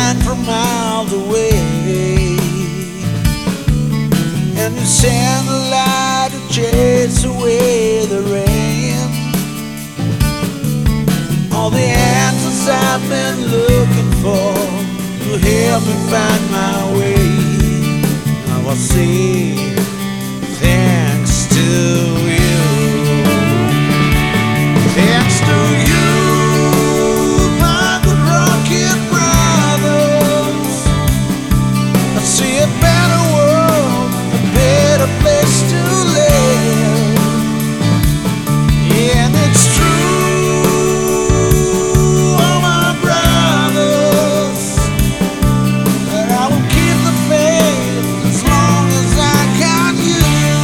shine from miles away, and you send the light to chase away the rain. All the answers I've been looking for to help me find my way, I will say thanks to you. Thanks to you, my good rocket brothers. I see a better world, a better place to live. And it's true, all my brothers, that I will keep the faith as long as I got you.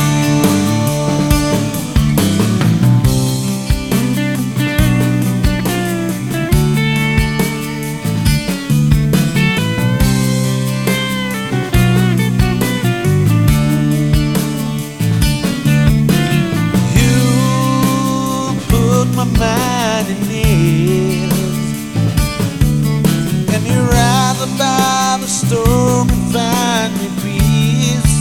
My mind in ease, and you rise above the storm and find me peace.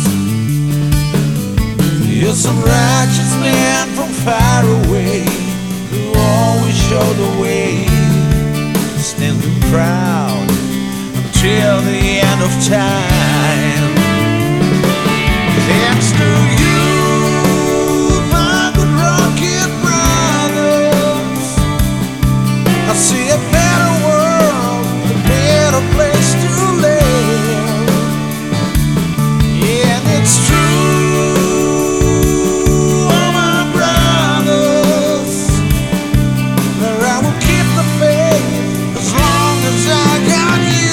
You're some righteous man from far away who always show the way, standing proud until the end of time. Thanks to you, my good rocket brothers, I see a better world, a better place to live. Yeah, and it's true, all my brothers, that I will keep the faith as long as I got you.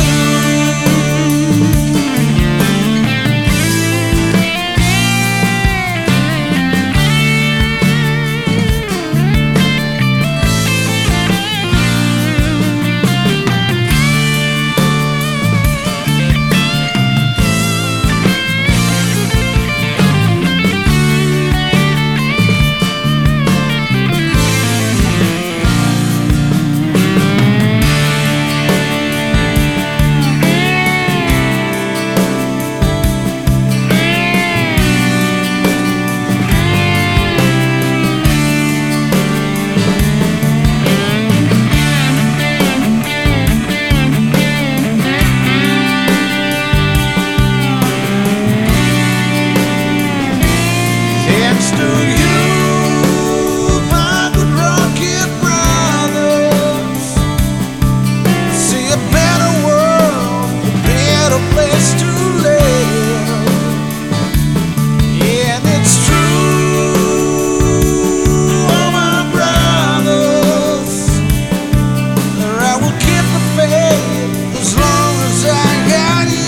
Thanks to you, my good rocket brothers, see a better world, a better place to live. Yeah, and it's true, all my brothers, that I will keep the faith as long as I got you.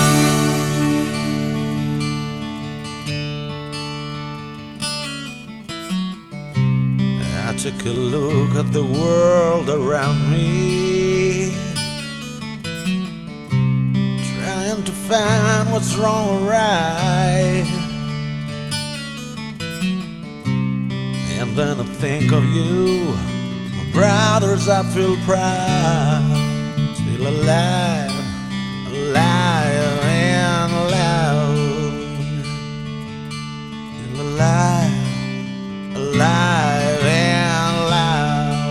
I took a look at the world around me, trying to find what's wrong or right. And then I think of you, my brothers, I feel proud. Still alive, alive and loud. Still alive, alive and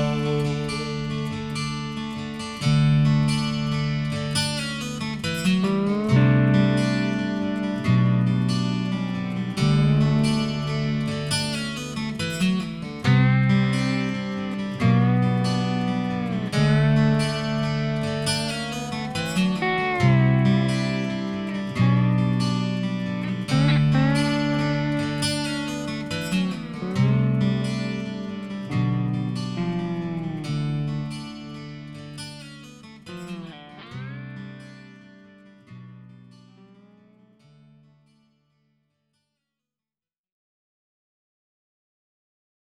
loud.